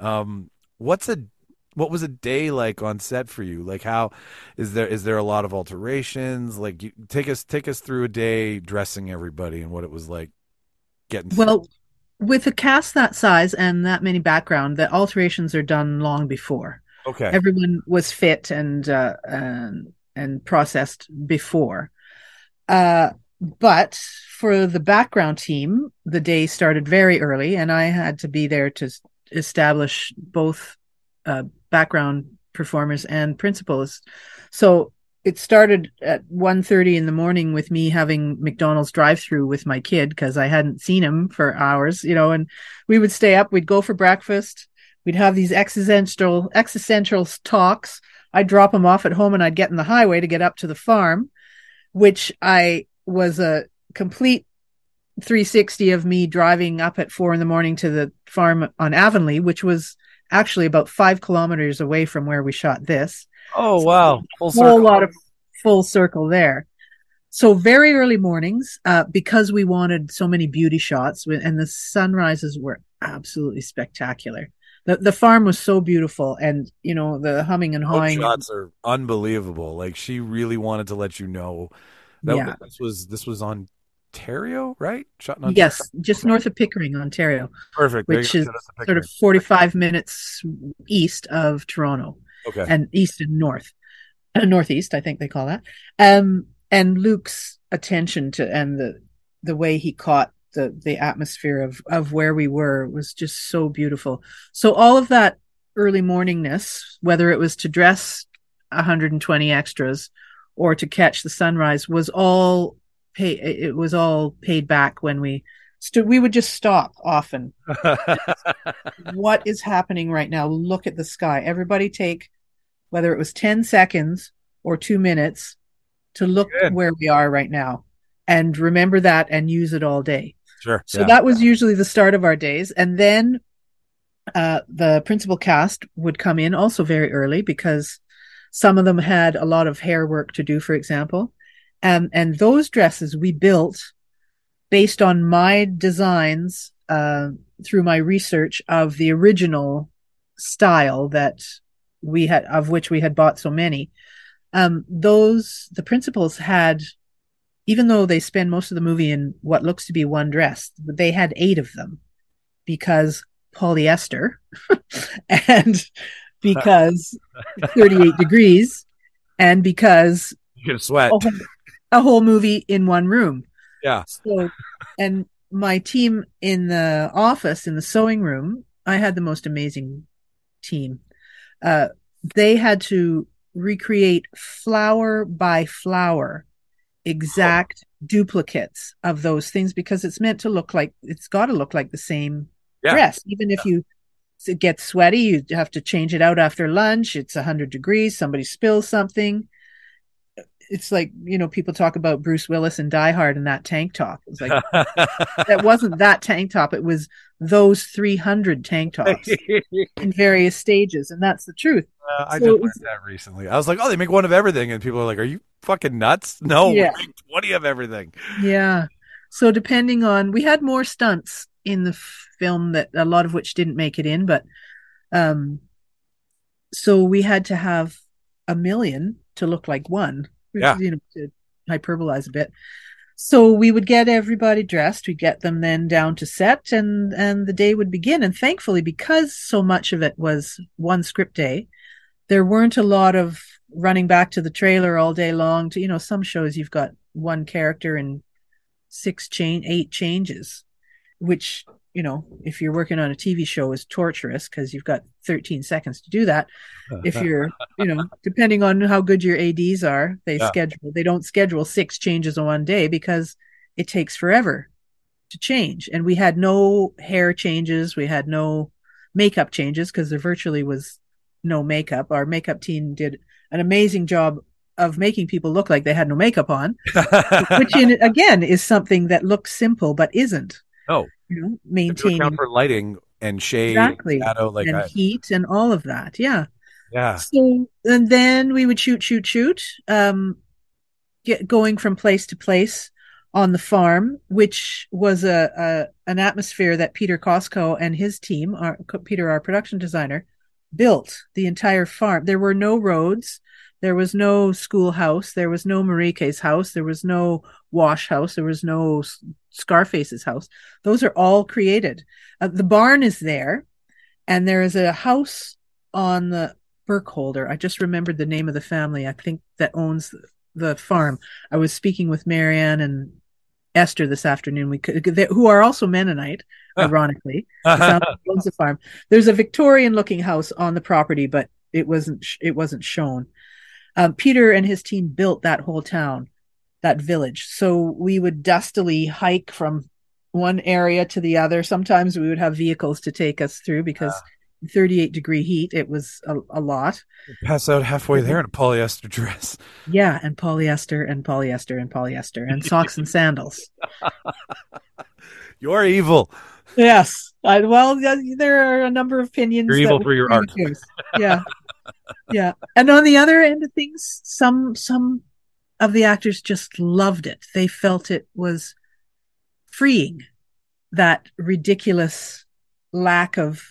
What was a day like on set for you? Like, how is there a lot of alterations? Like, take us through a day dressing everybody and what it was like getting. Well, with a cast that size and that many background, the alterations are done long before. Okay. Everyone was fit and processed before. But for the background team, the day started very early, and I had to be there to establish both background performers and principals. So it started at 1:30 in the morning with me having McDonald's drive-through with my kid because I hadn't seen him for hours, and we would stay up, we'd go for breakfast, we'd have these existential talks. I'd drop him off at home and I'd get in the highway to get up to the farm, which I was a complete 360 of me driving up at 4 a.m. to the farm on Avonlea, which was actually about 5 kilometers away from where we shot this. Oh, wow. Full circle. Whole lot of full circle there. So very early mornings, because we wanted so many beauty shots, and the sunrises were absolutely spectacular. The farm was so beautiful, and the humming and hawing. Those shots are unbelievable. Like she really wanted to let you know that this was Ontario, right? Shot in Ontario? Yes, just north of Pickering, Ontario. Perfect. Which is sort of 45 minutes east of Toronto. Okay. And east and northeast, I think they call that. And Luke's attention to and the way he caught the atmosphere of where we were was just so beautiful. So all of that early morningness, whether it was to dress 120 extras or to catch the sunrise, was all paid back when we would just stop often. What is happening right now? Look at the sky. Everybody take, whether it was 10 seconds or 2 minutes, to look where we are right now and remember that and use it all day. Sure. So that was usually the start of our days. And then the principal cast would come in also very early because some of them had a lot of hair work to do, for example. And those dresses we built based on my designs through my research of the original style that we had, of which we had bought so many. The principals had, even though they spend most of the movie in what looks to be one dress, they had 8 of them because polyester and because 38 degrees and because You're gonna sweat. a whole movie in one room. Yeah. So, and my team in the office, in the sewing room, I had the most amazing team. They had to recreate flower by flower exact duplicates of those things because it's meant to look like, it's got to look like the same dress. Even if it gets sweaty, you have to change it out after lunch. It's 100 degrees. Somebody spills something. It's like, people talk about Bruce Willis and Die Hard in that tank top. It was like, that wasn't that tank top. It was those 300 tank tops in various stages. And that's the truth. I just learned that recently. I was like, oh, they make one of everything. And people are like, are you fucking nuts? No, we make 20 of everything. Yeah. So depending on, we had more stunts in the film that a lot of which didn't make it in, but so we had to have 1 million to look like one. To hyperbolize a bit. So we would get everybody dressed. We'd get them then down to set and the day would begin. And thankfully, because so much of it was one script day, there weren't a lot of running back to the trailer all day long to, some shows you've got one character and 8 changes, which, if you're working on a TV show is torturous because you've got 13 seconds to do that. If you're, depending on how good your ADs are, they don't schedule 6 changes in one day because it takes forever to change. And we had no hair changes. We had no makeup changes because there virtually was no makeup. Our makeup team did an amazing job of making people look like they had no makeup on, which again is something that looks simple, but isn't. No. Maintaining for lighting and shade, exactly, and shadow, and heat and all of that. Yeah. So, and then we would shoot, going from place to place on the farm, which was an atmosphere that Peter Costco and his team, Peter, our production designer, built the entire farm. There were no roads. There was no schoolhouse. There was no Marique's house. There was no wash house. There was no Scarface's house. Those are all created. The barn is there, and there is a house on the Burkholder. I just remembered the name of the family, I think, that owns the farm. I was speaking with Marianne and Esther this afternoon, who are also Mennonite, ironically. Owns the farm. There's a Victorian-looking house on the property, but it wasn't shown. Peter and his team built that whole town, that village. So we would dustily hike from one area to the other. Sometimes we would have vehicles to take us through because 38-degree heat, it was a lot. Pass out halfway there in a polyester dress. Yeah, and polyester and socks and sandals. You're evil. Yes. There are a number of opinions. You're evil for your art. Yeah. Yeah. And on the other end of things, some of the actors just loved it. They felt it was freeing, that ridiculous lack of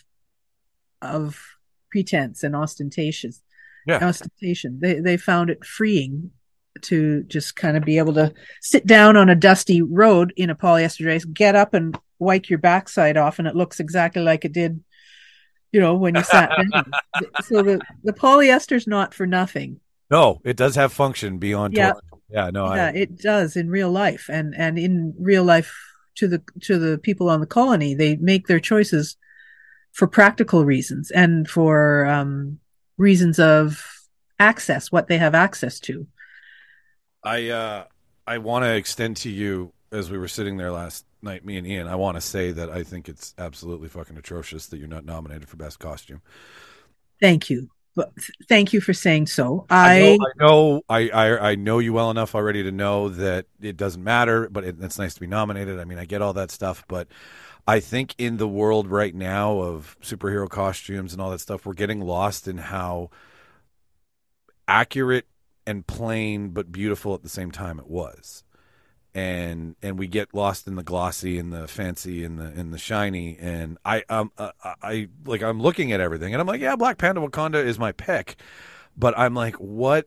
pretense and ostentation. They found it freeing to just kind of be able to sit down on a dusty road in a polyester dress, get up and wipe your backside off, and it looks exactly like it did, when you sat down. So the polyester's not for nothing. No, it does have function beyond. It does in real life, and in real life to the people on the colony, they make their choices for practical reasons and for reasons of access, what they have access to. I want to extend to you, as we were sitting there last night, me and Ian, I want to say that I think it's absolutely fucking atrocious that you're not nominated for Best Costume. Thank you. But thank you for saying so. I know you well enough already to know that it doesn't matter, but it's nice to be nominated. I mean, I get all that stuff, but I think in the world right now of superhero costumes and all that stuff, we're getting lost in how accurate and plain but beautiful at the same time it was. And we get lost in the glossy and the fancy and the shiny, and I'm looking at everything and I'm like, yeah, Black Panther Wakanda is my pick, but I'm like, why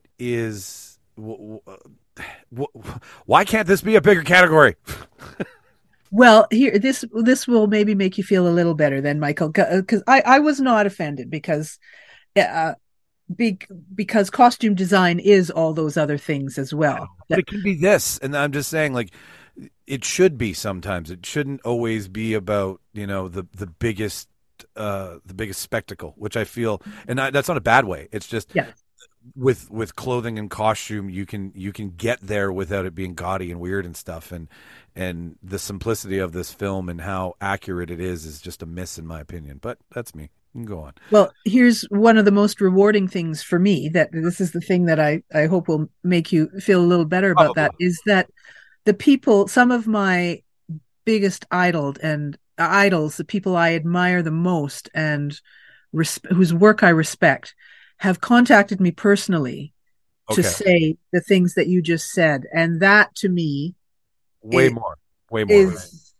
can't this be a bigger category? Well, here, this will maybe make you feel a little better then, Michael, because I was not offended because because costume design is all those other things as well. But it can be this, and I'm just saying, like, it should be sometimes. It shouldn't always be about, the biggest spectacle, which I feel, and that's not a bad way. It's just Yeah. with clothing and costume, you can get there without it being gaudy and weird and stuff. And the simplicity of this film and how accurate it is just a miss in my opinion. But that's me. You can go on. Well, here's one of the most rewarding things for me, that this is the thing that I hope will make you feel a little better about that, is that the people, some of my biggest idols, the people I admire the most and whose work I respect, have contacted me personally to say the things that you just said. And that to me way more is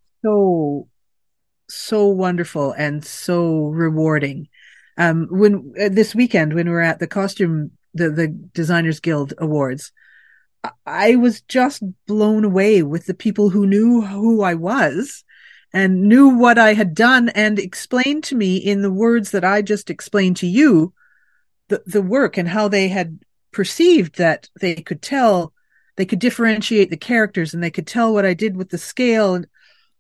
so wonderful and so rewarding. When this weekend, when we were at the Designers Guild Awards, I was just blown away with the people who knew who I was and knew what I had done and explained to me in the words that I just explained to you, the work and how they had perceived that they could differentiate the characters and they could tell what I did with the scale. And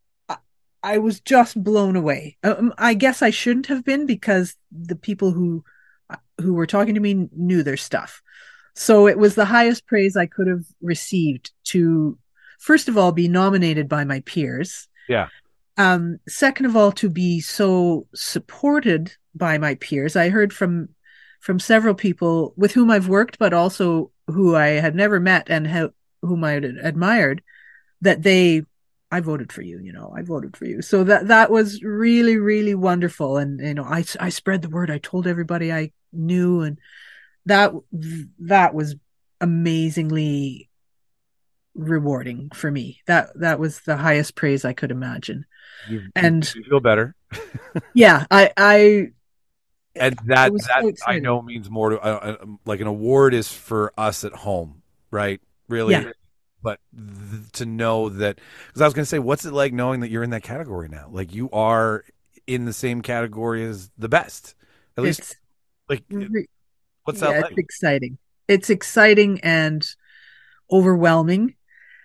I was just blown away. I guess I shouldn't have been, because the people who were talking to me knew their stuff. So it was the highest praise I could have received to, first of all, be nominated by my peers. Yeah. Second of all, to be so supported by my peers. I heard from several people with whom I've worked, but also who I had never met and whom I had admired, that I voted for you, I voted for you. So that was really, really wonderful. And, I spread the word. I told everybody I knew, and that was amazingly rewarding for me. That was the highest praise I could imagine. You feel better. Yeah, and that I know means more to like an award is for us at home, right? Really. Yeah. But to know that, because I was going to say, what's it like knowing that you're in that category now? Like, you are in the same category as the best, at least. Like, what's that like? It's exciting. It's exciting and overwhelming.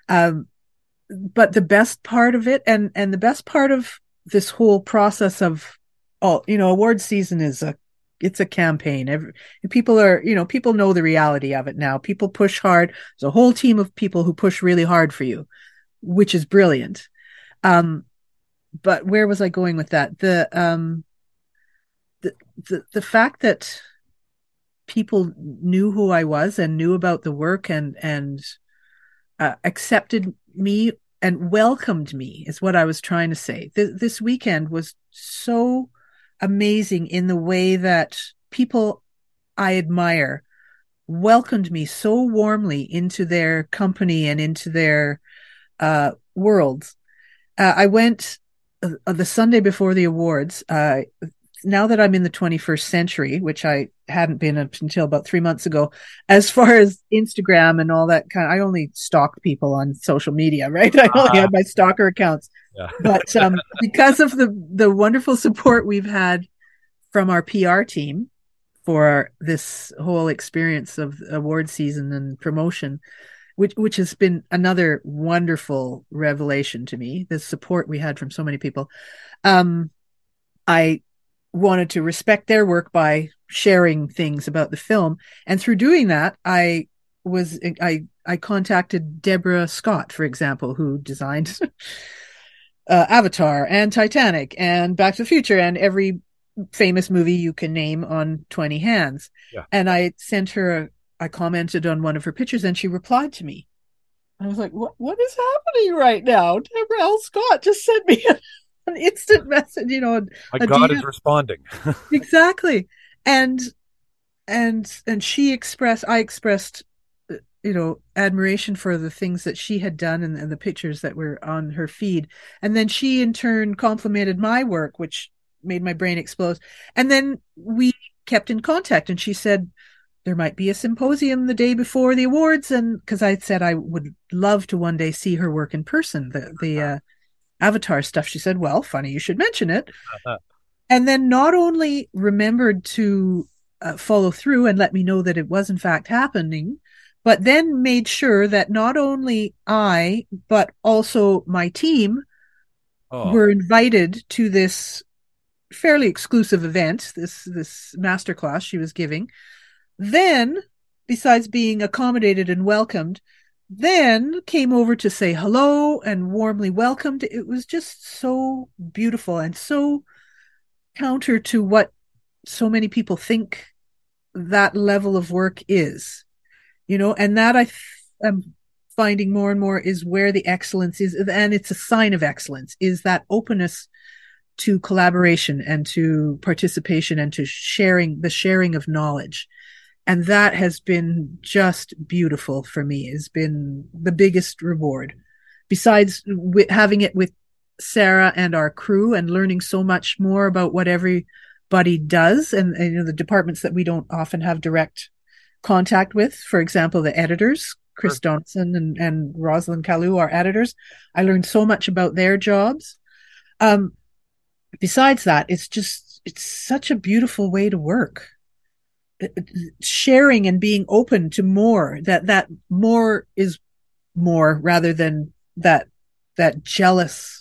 But the best part of it, and the best part of this whole process of, award season it's a campaign. People know the reality of it now. People push hard. There's a whole team of people who push really hard for you, which is brilliant. But where was I going with that? The fact that people knew who I was and knew about the work and accepted me and welcomed me is what I was trying to say. This weekend was so amazing in the way that people I admire welcomed me so warmly into their company and into their worlds. I went the Sunday before the awards. Now that I'm in the 21st century, which I hadn't been up until about 3 months ago, as far as Instagram and all that I only stalked people on social media, right? I only had my stalker accounts. Yeah. But because of the wonderful support we've had from our PR team for this whole experience of award season and promotion, which has been another wonderful revelation to me, the support we had from so many people, I wanted to respect their work by sharing things about the film. And through doing that, I contacted Deborah Scott, for example, who designed Avatar and Titanic and Back to the Future and every famous movie you can name on 20 hands. Yeah. And I sent her, I commented on one of her pictures and she replied to me. I was like, what is happening right now? Deborah L. Scott just sent me an instant message, my God is responding. Exactly. And I expressed, admiration for the things that she had done and the pictures that were on her feed. And then she in turn complimented my work, which made my brain explode. And then we kept in contact and she said there might be a symposium the day before the awards. And because I said I would love to one day see her work in person, the Avatar stuff. She said, well, funny you should mention it. And then not only remembered to follow through and let me know that it was in fact happening, but then made sure that not only I, but also my team were invited to this fairly exclusive event, this masterclass she was giving. Then, besides being accommodated and welcomed, then came over to say hello and warmly welcomed. It was just so beautiful and so counter to what so many people think that level of work is, and that am finding more and more is where the excellence is. And it's a sign of excellence, is that openness to collaboration and to participation and to sharing of knowledge. And that has been just beautiful for me. Has been the biggest reward, besides having it with Sarah and our crew and learning so much more about what everybody does, and the departments that we don't often have direct contact with. For example, the editors, Chris Donaldson and Rosalind Kalu, our editors. I learned so much about their jobs. Besides that, it's such a beautiful way to work. Sharing and being open to more, that more is more, rather than that jealous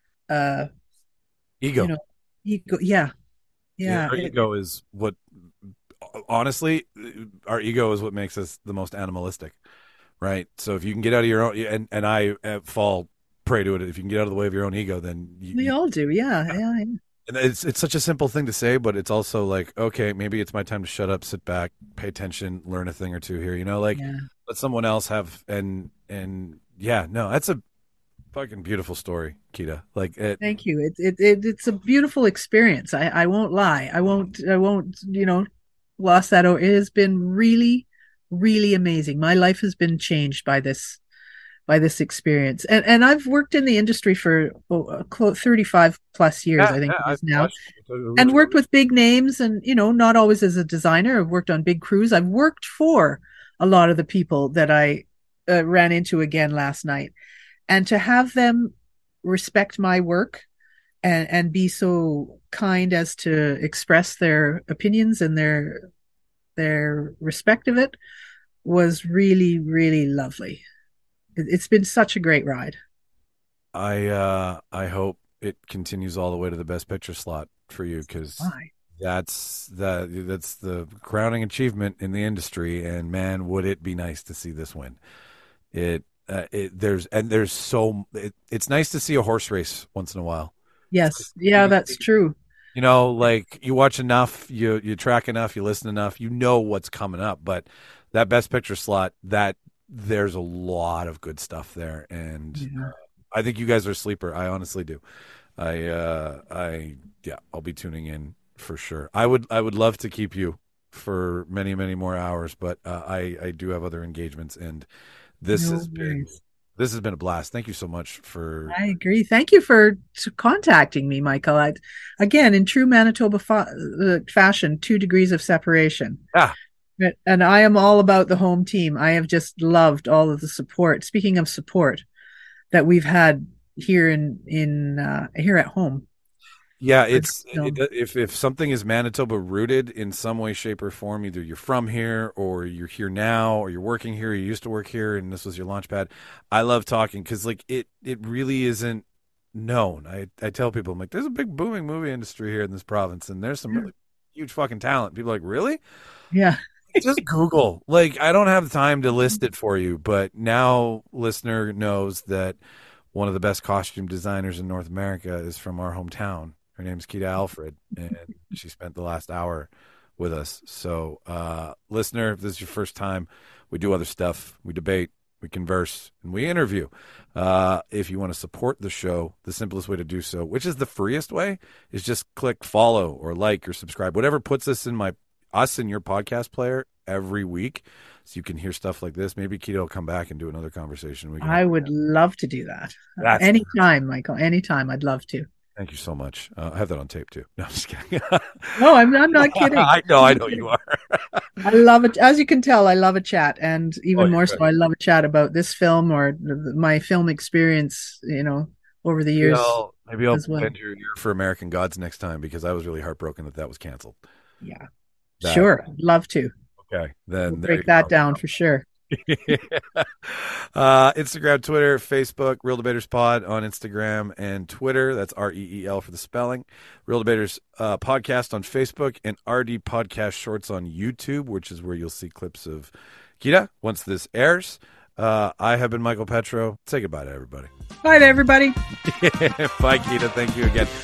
ego. Ego. Yeah. Our ego is what, honestly, our ego is what makes us the most animalistic, right? So if you can get out of your own, and I fall prey to it, if you can get out of the way of your own ego, then we all do. Yeah. And it's such a simple thing to say, but it's also like, okay, maybe it's my time to shut up, sit back, pay attention, learn a thing or two here, let someone else have, and that's a fucking beautiful story, Keita. Thank you. It's a beautiful experience. I won't lie. I won't, gloss that over. It has been really, really amazing. My life has been changed by this experience. And I've worked in the industry for 35 plus years, I think it is now, and worked with big names, and, not always as a designer. I've worked on big crews. I've worked for a lot of the people that I ran into again last night, and to have them respect my work and be so kind as to express their opinions and their respect of it was really, really lovely. It's been such a great ride. I hope it continues all the way to the Best Picture slot for you, because that's the crowning achievement in the industry. And man, would it be nice to see this win? It's nice to see a horse race once in a while. Yes, yeah, that's true. You watch enough, you track enough, you listen enough, what's coming up. But that Best Picture slot, there's a lot of good stuff there, and I think you guys are a sleeper. I honestly do. I'll be tuning in for sure. I would love to keep you for many, many more hours, but I do have other engagements, and this has been a blast. Thank you so much for. I agree. Thank you for contacting me, Michael. Again, in true Manitoba fashion, 2 degrees of separation. Yeah. And I am all about the home team. I have just loved all of the support. Speaking of support, that we've had here here at home. Yeah, if something is Manitoba rooted in some way, shape, or form, either you're from here, or you're here now, or you're working here, or you used to work here, and this was your launch pad. I love talking, because it really isn't known. I tell people, I'm like, there's a big booming movie industry here in this province, and there's some really huge fucking talent. People are like, really? Yeah. Just Google. I don't have time to list it for you, but now listener knows that one of the best costume designers in North America is from our hometown. Her name's Keita Alfred, and she spent the last hour with us. So, listener, if this is your first time, we do other stuff. We debate, we converse, and we interview. If you want to support the show, the simplest way to do so, which is the freest way, is just click follow or like or subscribe. Whatever puts us in your podcast player every week, so you can hear stuff like this. Maybe Keita will come back and do another conversation. I would love to do that. Anytime, Michael. Anytime. I'd love to. Thank you so much. I have that on tape too. No, I'm just kidding. No, I'm not kidding. I know you are. I love it. As you can tell, I love a chat, and even more so, I love a chat about this film or my film experience, over the years. Maybe I'll bend your ear for American Gods next time, because I was really heartbroken that was canceled. Yeah. Sure, I'd love to. Okay, then there Break you that go. down for sure. Instagram, Twitter, Facebook, Real Debaters Pod on Instagram and Twitter. That's REEL for the spelling. Real Debaters Podcast on Facebook and RD Podcast Shorts on YouTube, which is where you'll see clips of Kita once this airs. I have been Michael Petro. Say goodbye to everybody. Bye to everybody. Bye, Kita. Thank you again.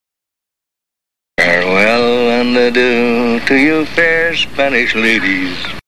Farewell and adieu to you fair Spanish ladies.